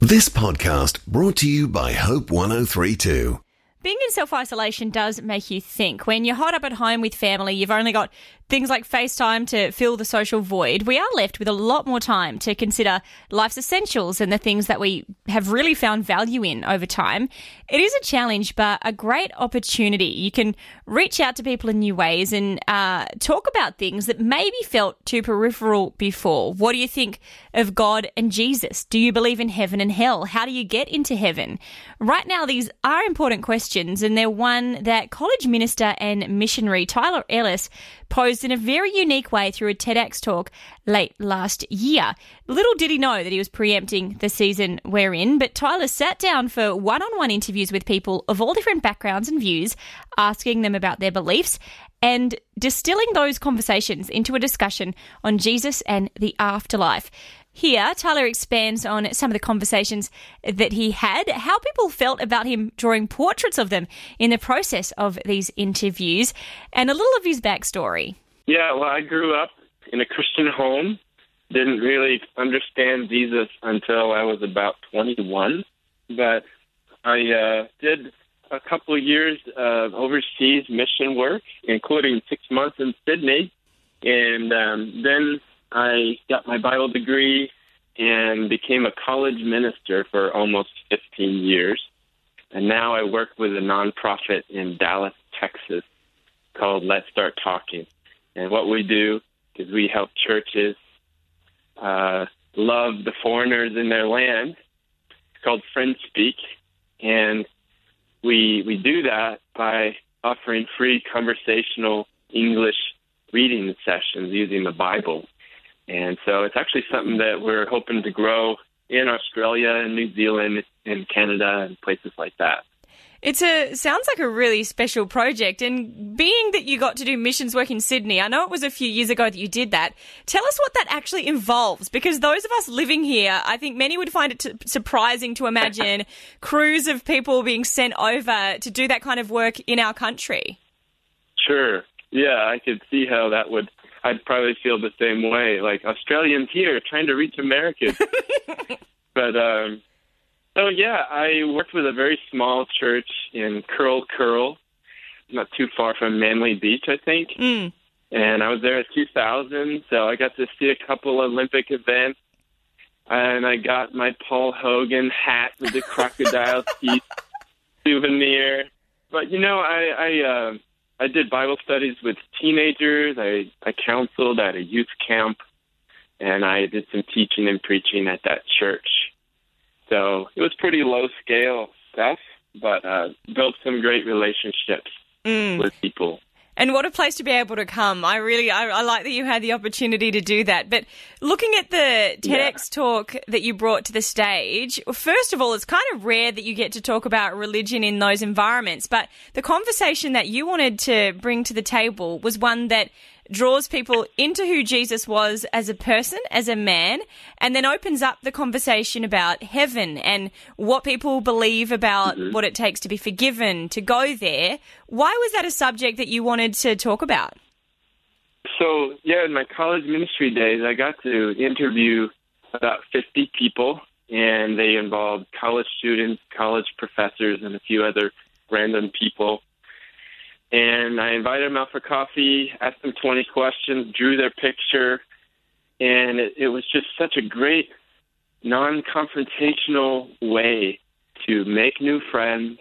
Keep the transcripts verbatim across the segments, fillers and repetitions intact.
This podcast brought to you by Hope one oh three two. Being in self-isolation does make you think. When you're hot up at home with family, you've only got things like FaceTime to fill the social void. We are left with a lot more time to consider life's essentials and the things that we have really found value in over time. It is a challenge, but a great opportunity. You can reach out to people in new ways and uh, talk about things that maybe felt too peripheral before. What do you think of God and Jesus? Do you believe in heaven and hell? How do you get into heaven? Right now, these are important questions, and they're one that college minister and missionary Tyler Ellis posed in a very unique way through a TEDx talk late last year. Little did he know that he was preempting the season we're in, but Tyler sat down for one-on-one interviews with people of all different backgrounds and views, asking them about their beliefs and distilling those conversations into a discussion on Jesus and the afterlife. Here, Tyler expands on some of the conversations that he had, how people felt about him drawing portraits of them in the process of these interviews, and a little of his backstory. Yeah, well, I grew up in a Christian home, didn't really understand Jesus until I was about twenty-one, but I uh, did a couple of years of overseas mission work, including six months in Sydney, and um, then I got my Bible degree and became a college minister for almost fifteen years. And now I work with a nonprofit in Dallas, Texas called Let's Start Talking. And what we do is we help churches uh, love the foreigners in their land. It's called Friend Speak. And we we do that by offering free conversational English reading sessions using the Bible. And so it's actually something that we're hoping to grow in Australia and New Zealand and Canada and places like that. It's a sounds like a really special project. And being that you got to do missions work in Sydney, I know it was a few years ago that you did that. Tell us what that actually involves, because those of us living here, I think many would find it t- surprising to imagine crews of people being sent over to do that kind of work in our country. Sure. Yeah, I could see how that would... I'd probably feel the same way, like Australians here trying to reach Americans. but, um, so yeah, I worked with a very small church in Curl Curl, not too far from Manly Beach, I think. Mm. And I was there in two thousand, so I got to see a couple Olympic events. And I got my Paul Hogan hat with the crocodile teeth souvenir. But, you know, I... I uh, I did Bible studies with teenagers. I, I counseled at a youth camp, and I did some teaching and preaching at that church. So it was pretty low-scale stuff, but uh, built some great relationships mm. with people. And what a place to be able to come. I really, I, I like that you had the opportunity to do that. But looking at the TEDx yeah. talk that you brought to the stage, first of all, it's kind of rare that you get to talk about religion in those environments. But the conversation that you wanted to bring to the table was one that draws people into who Jesus was as a person, as a man, and then opens up the conversation about heaven and what people believe about mm-hmm. what it takes to be forgiven, to go there. Why was that a subject that you wanted to talk about? So, yeah, in my college ministry days, I got to interview about fifty people, and they involved college students, college professors, and a few other random people. And I invited them out for coffee, asked them twenty questions, drew their picture, and it, it was just such a great non-confrontational way to make new friends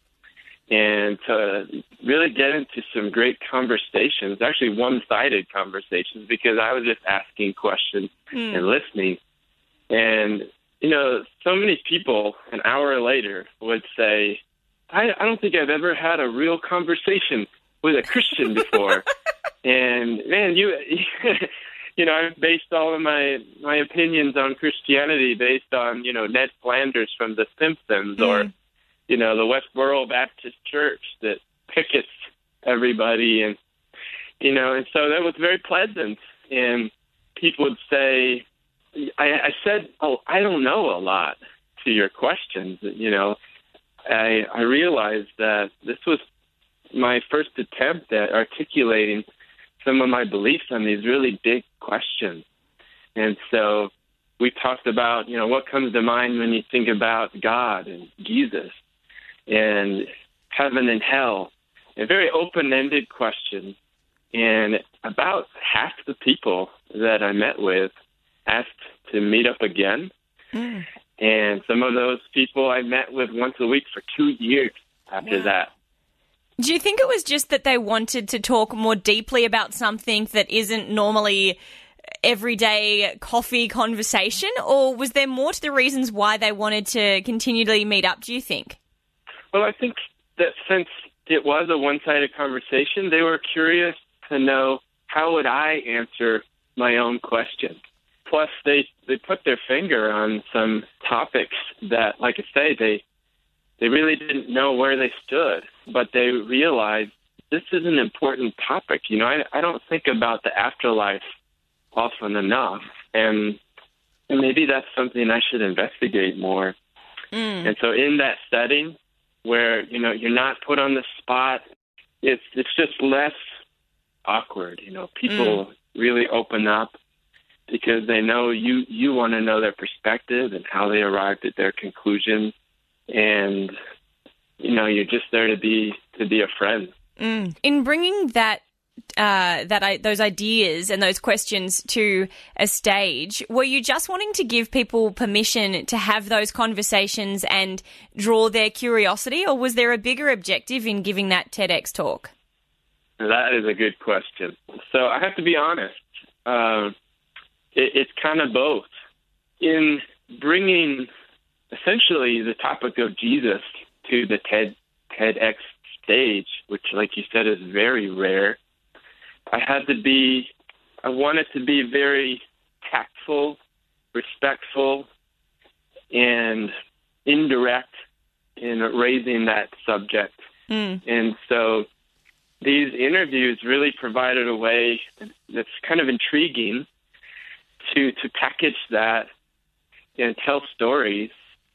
and to really get into some great conversations, actually one-sided conversations, because I was just asking questions mm. and listening. And, you know, so many people an hour later would say, I, I don't think I've ever had a real conversation with a Christian before. And, man, you you know, I've based all of my, my opinions on Christianity based on, you know, Ned Flanders from The Simpsons mm. or, you know, the Westboro Baptist Church that pickets everybody. And, you know, and so that was very pleasant. And people would say, I, I said, oh, I don't know a lot to your questions, you know. I, I realized that this was my first attempt at articulating some of my beliefs on these really big questions. And so we talked about, you know, what comes to mind when you think about God and Jesus and heaven and hell. A very open-ended question. And about half the people that I met with asked to meet up again. Mm. And some of those people I met with once a week for two years after wow. that. Do you think it was just that they wanted to talk more deeply about something that isn't normally everyday coffee conversation, or was there more to the reasons why they wanted to continually meet up, do you think? Well, I think that since it was a one-sided conversation, they were curious to know how would I answer my own question. Plus, they, they put their finger on some topics that, like I say, they they really didn't know where they stood, but they realized this is an important topic. You know, I, I don't think about the afterlife often enough, and, and maybe that's something I should investigate more. Mm. And so in that setting where, you know, you're not put on the spot, it's it's just less awkward. You know, people mm. really open up because they know you, you want to know their perspective and how they arrived at their conclusions. And, you know, you're just there to be to be a friend. Mm. In bringing that uh, that I, those ideas and those questions to a stage, were you just wanting to give people permission to have those conversations and draw their curiosity, or was there a bigger objective in giving that TEDx talk? That is a good question. So I have to be honest. Uh, it, it's kind of both. In bringing essentially the topic of Jesus to the TED TEDx stage, which, like you said, is very rare, I had to be, I wanted to be very tactful, respectful, and indirect in raising that subject. Mm. And so these interviews really provided a way that's kind of intriguing to, to package that and tell stories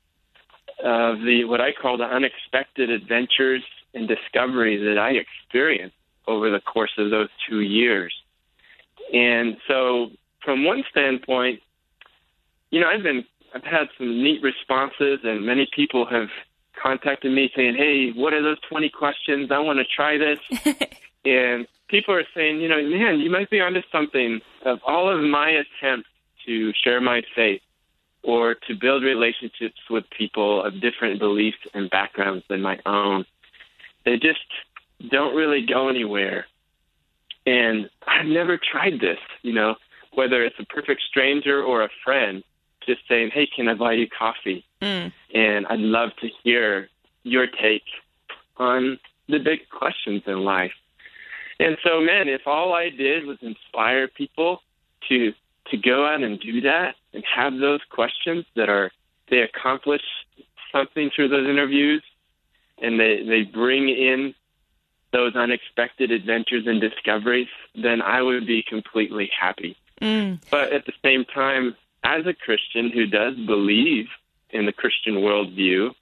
of the what I call the unexpected adventures and discoveries that I experienced over the course of those two years. And so from one standpoint, you know, I've been I've had some neat responses, and many people have contacted me saying, hey, what are those twenty questions? I want to try this. And people are saying, you know, man, you might be onto something. Of all of my attempts to share my faith or to build relationships with people of different beliefs and backgrounds than my own, they just don't really go anywhere. And I've never tried this, you know, whether it's a perfect stranger or a friend, just saying, hey, can I buy you coffee? Mm. And I'd love to hear your take on the big questions in life. And so, man, if all I did was inspire people to to go out and do that and have those questions that are, they accomplish something through those interviews, and they, they bring in those unexpected adventures and discoveries, then I would be completely happy. Mm. But at the same time, as a Christian who does believe in the Christian worldview,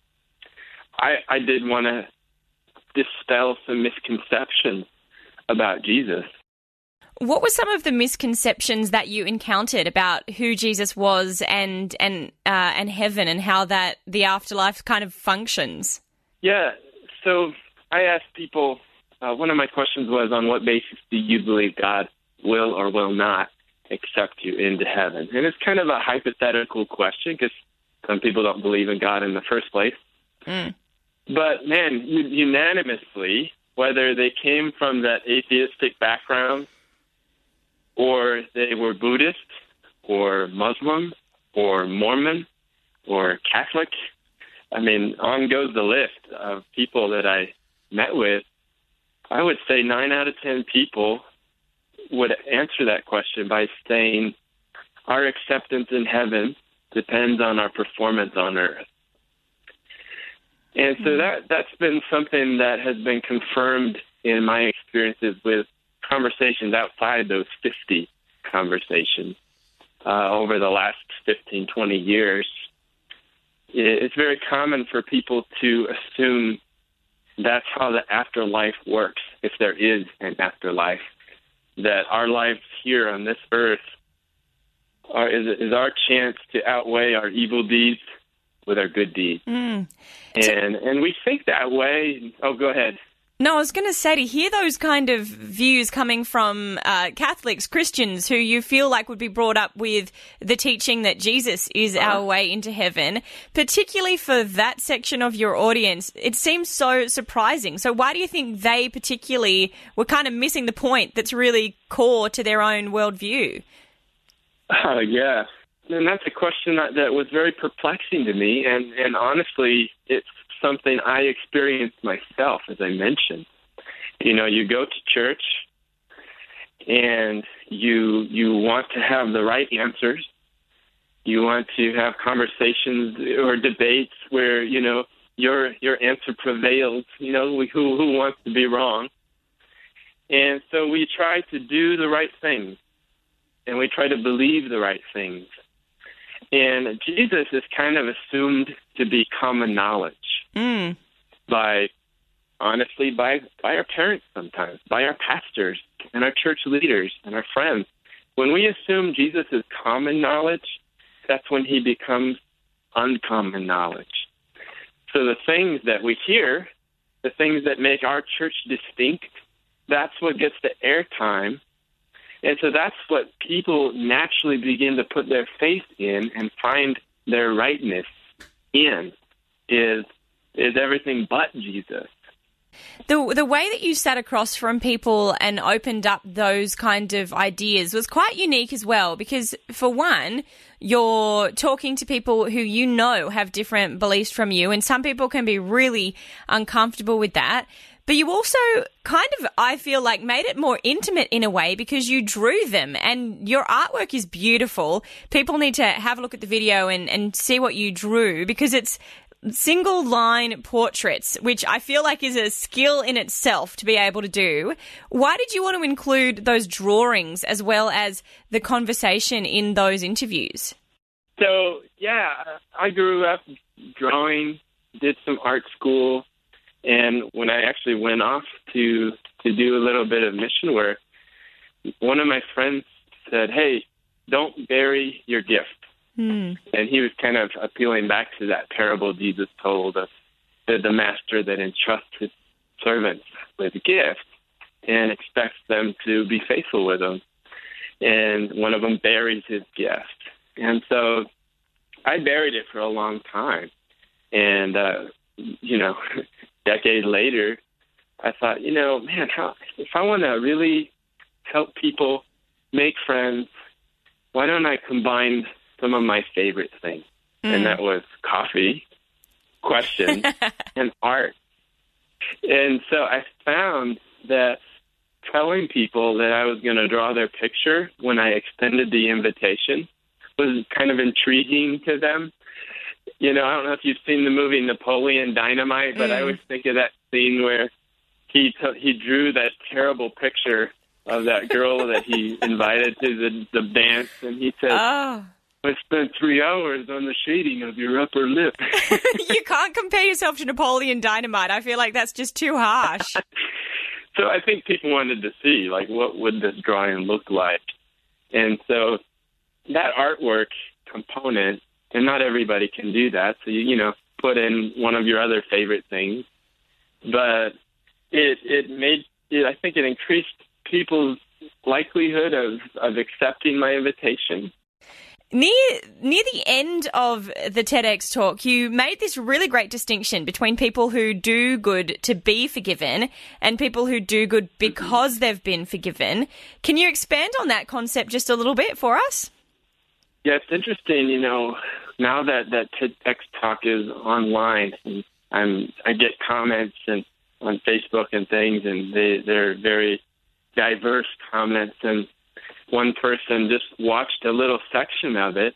I, I did want to dispel some misconceptions about Jesus. What were some of the misconceptions that you encountered about who Jesus was and and uh, and heaven and how that the afterlife kind of functions? Yeah, so I asked people, uh, one of my questions was, on what basis do you believe God will or will not accept you into heaven? And it's kind of a hypothetical question because some people don't believe in God in the first place. Mm. But, man, unanimously, whether they came from that atheistic background or they were Buddhist or Muslim or Mormon or Catholic, I mean, on goes the list of people that I met with. I would say nine out of ten people would answer that question by saying our acceptance in heaven depends on our performance on earth. And so that, that's been something that has been confirmed in my experiences with conversations outside those fifty conversations uh, over the last fifteen, twenty years. It's very common for people to assume that's how the afterlife works, if there is an afterlife, that our lives here on this earth our, is, is our chance to outweigh our evil deeds with our good deeds. Mm. And and we think that way. Oh, go ahead. No, I was going to say, to hear those kind of views coming from uh, Catholics, Christians, who you feel like would be brought up with the teaching that Jesus is uh-huh. our way into heaven, particularly for that section of your audience, it seems so surprising. So why do you think they particularly were kind of missing the point that's really core to their own worldview? Uh, yeah, and that's a question that, that was very perplexing to me, and, and honestly, it's something I experienced myself, as I mentioned. You know, you go to church and you you want to have the right answers. You want to have conversations or debates where, you know, your your answer prevails, you know, who who wants to be wrong. And so we try to do the right things, and we try to believe the right things. And Jesus is kind of assumed to be common knowledge. Mm. By, honestly, by, by our parents sometimes, by our pastors and our church leaders and our friends. When we assume Jesus is common knowledge, that's when he becomes uncommon knowledge. So the things that we hear, the things that make our church distinct, that's what gets the airtime. And so that's what people naturally begin to put their faith in and find their rightness in, is is everything but Jesus. The the way that you sat across from people and opened up those kind of ideas was quite unique as well, because for one, you're talking to people who you know have different beliefs from you, and some people can be really uncomfortable with that. But you also kind of, I feel like, made it more intimate in a way because you drew them, and your artwork is beautiful. People need to have a look at the video and, and see what you drew, because it's single line portraits, which I feel like is a skill in itself to be able to do. Why did you want to include those drawings as well as the conversation in those interviews? So, yeah, I grew up drawing, did some art school, and when I actually went off to, to do a little bit of mission work, one of my friends said, "Hey, don't bury your gift." Hmm. And he was kind of appealing back to that parable Jesus told us, the, the master that entrusts his servants with a gift and expects them to be faithful with him. And one of them buries his gift. And so I buried it for a long time. And, uh, you know, decades later, I thought, you know, man, how, if I want to really help people make friends, why don't I combine some of my favorite things? Mm. And that was coffee, questions, and art. And so I found that telling people that I was going to draw their picture when I extended the invitation was kind of intriguing to them. You know, I don't know if you've seen the movie Napoleon Dynamite, but mm. I always think of that scene where he t- he drew that terrible picture of that girl that he invited to the, the dance, and he said, oh. "I spent three hours on the shading of your upper lip." You can't compare yourself to Napoleon Dynamite. I feel like that's just too harsh. So I think people wanted to see, like, what would this drawing look like? And so that artwork component, and not everybody can do that, so you, you know, put in one of your other favorite things. But it it made, it, I think it increased people's likelihood of, of accepting my invitation. Near near the end of the TEDx talk, you made this really great distinction between people who do good to be forgiven and people who do good because mm-hmm. they've been forgiven. Can you expand on that concept just a little bit for us? Yeah, it's interesting, you know, now that, that TEDx talk is online, and I'm, I get comments and on Facebook and things, and they, they're very diverse comments, and one person just watched a little section of it,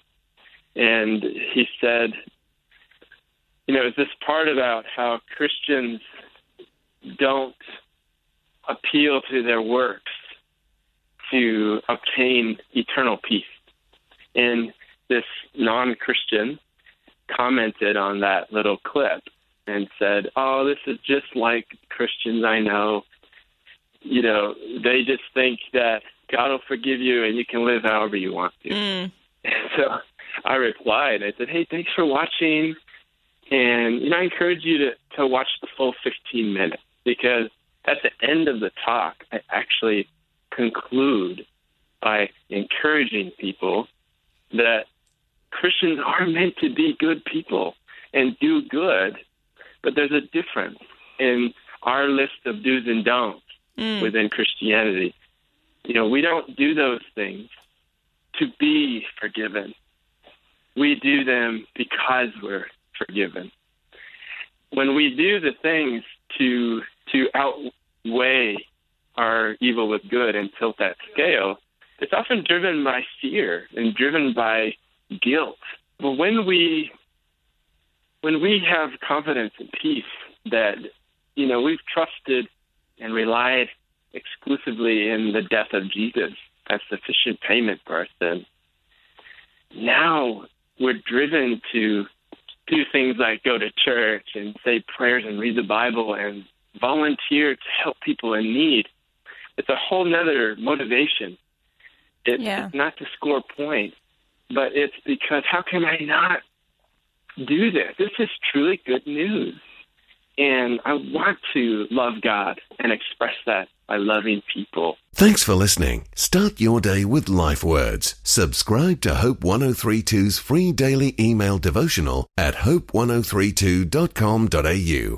and he said, you know, it's this part about how Christians don't appeal to their works to obtain eternal peace. And this non-Christian commented on that little clip and said, "Oh, this is just like Christians I know. You know, they just think that God will forgive you and you can live however you want to." Mm. And so I replied, I said, hey, thanks for watching. And, you know, I encourage you to, to watch the full fifteen minutes, because at the end of the talk, I actually conclude by encouraging people that Christians are meant to be good people and do good, but there's a difference in our list of do's and don'ts mm. within Christianity. You know, we don't do those things to be forgiven. We do them because we're forgiven. When we do the things to to outweigh our evil with good and tilt that scale, it's often driven by fear and driven by guilt. But when we when we have confidence and peace that, you know, we've trusted and relied exclusively in the death of Jesus as sufficient payment for our sin, now we're driven to do things like go to church and say prayers and read the Bible and volunteer to help people in need. It's a whole nother motivation. It's yeah. not to score points, but it's because how can I not do this? This is truly good news. And I want to love God and express that by loving people. Thanks for listening. Start your day with Life Words. Subscribe to Hope one oh three two's free daily email devotional at hope ten thirty-two dot com dot a u.